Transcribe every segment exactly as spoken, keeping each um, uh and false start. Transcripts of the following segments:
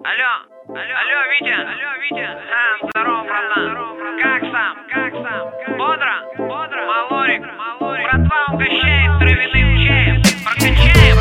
Алло, алло, алло, Витя, алло, Витя. А, здорово, братан. Как сам, как сам? Бодро, бодро. Малорик, малорик. Братва угощает травяным чаем. Прокачаем.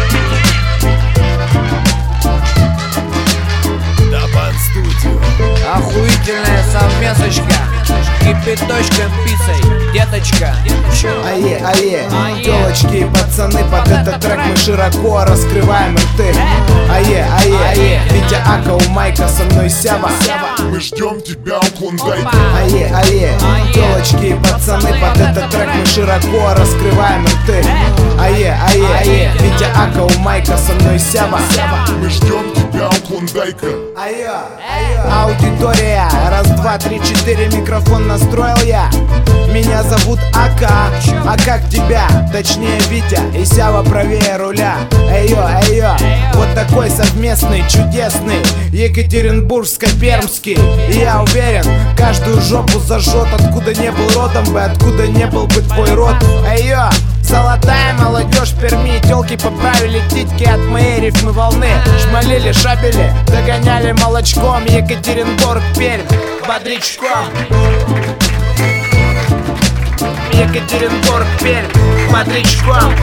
Табан студио. Охуительная совместочка. Кипяточком пиццей, деточка. Ае, ае, телочки и пацаны, под этот трек мы широко раскрываем рты. Ае, ае, Витя Ака, у Майка, со мной Сява. Мы ждем тебя у Клондайка. Ае, ае, телочки и пацаны, под этот трек мы широко раскрываем рты. Ае, ае, Витя Ака, у Майка, со мной Сява. Мы ждем тебя у Клондайка. Айо, аудитория, раз, два, три, четыре, микрофон настроил я. Меня зовут Ака, а как тебя? Точнее Витя и Сява правее руля. Эйо, эйо, вот такой совместный, чудесный Екатеринбургско-пермский. И я уверен, каждую жопу зажжет, откуда не был родом бы, откуда не был бы твой род. Эйо, золотая молодежь Перми, тёлки поправили титьки от моей рифмы волны. Шмалили, шабели, догоняли молочком. Екатеринбург, Пермь, бодрячком. Екатеринбург, Пермь, бодрячком.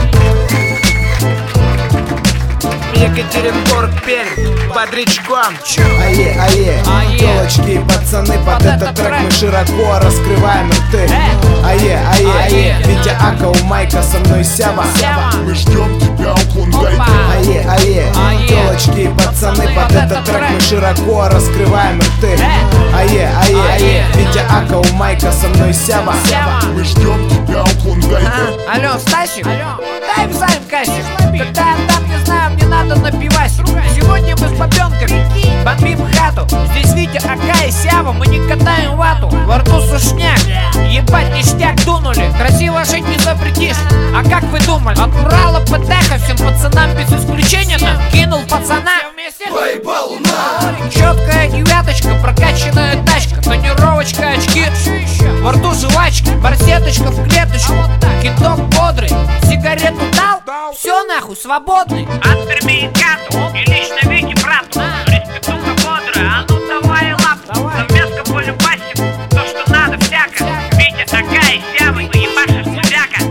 Екатеринбург, Пермь, бодрячком. Ае, ае, телочки и пацаны, под этот трек мы широко раскрываем рты. Ае, ае, Витя Ака, у Майка, со мной Сява. Мы ждем тебя у Клондайка. Ае, ае, телочки и пацаны, под этот трек мы широко раскрываем рты. Ае, ае, Витя Ака, у Майка, со мной Сява. Мы ждем тебя у Клондайка. Алло, Стасик, дай в займ кассик. Когда я там, не знаю, мне надо напивать. Сегодня мы с бабенками бомбим хату. Здесь Витя, Ака и Сява, мы не катаем вату. Во рту сушняк, ебать ништяк дунули. Красиво жить не запретишь. А как вы думали? От Урала ПТХ всем пацанам без исключения кинул пацана. Поебал на. Четкая девяточка, прокачанная тачка, тонировочка, очки, во рту жвачка, барсеточка в клеточку, кидок бодрый, сигарету дал, все нахуй, свободный. От Перми и Кату, и лично Вики брату. Респектуха бодрая, а ну давай лапу. Совместка по любасику, то что надо всяко. Витя, Ака и Сява, мы ебашишь музяка.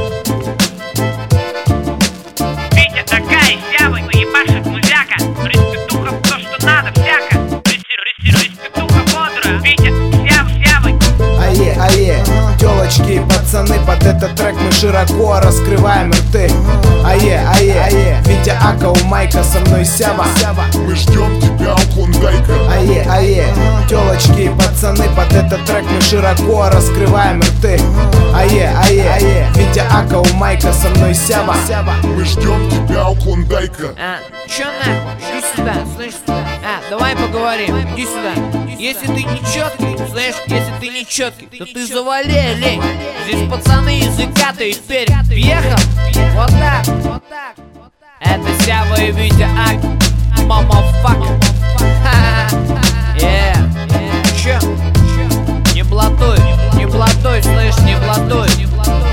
Витя, Ака и Сява, мы ебашишь музяка. Респектуха, то что надо всяко. Респектуха бодрая, Витя, Сява, Сява. Ае, ае, телочки и пацаны, под этот трек мы широко раскрываем рты. Ае, ае, Витя Ака, у Майка, со мной Сява. Мы ждем тебя у Клондайка. Ае, ае, телочки и пацаны, под этот трек мы широко раскрываем рты. Ае, ае, Витя Ака, у Майка, со мной Сява. Мы ждем тебя у Клондайка. А, чё нахуй? Иди сюда, слышь? А, давай поговорим, иди сюда. Если ты не четкий, слышь, если ты не четкий, то ты завали, лень. Здесь пацаны из Иката и Пермь. Въехал? Вот так, вот так. Это Сява и Витя Ак, мамафак. Yeah. Чё? Не блатуй, не блатуй, слышь, не блатуй.